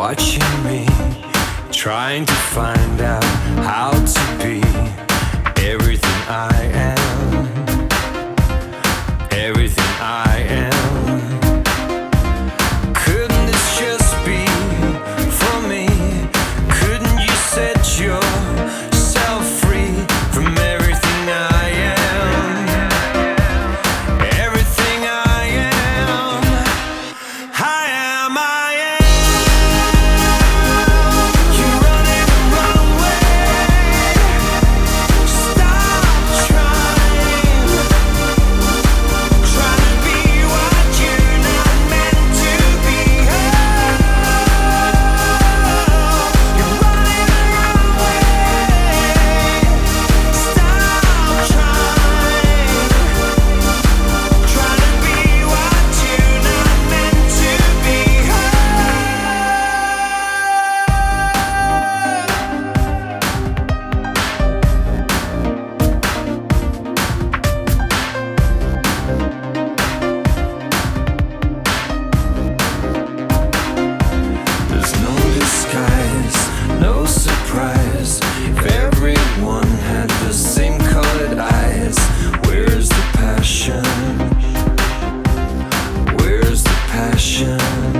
watching me, trying to find out how to be everything I am, everything I am. Couldn't this just be for me? Couldn't you set yourself free from everything I am, everything I am? I am, I am. You're running the wrong way. Stop trying to be what you're not meant to be. You're running the wrong way. Stop trying to be what you're not meant to be. There's no disguise, no surprise. If everyone had the same colored eyes, where's the passion? Where's the passion?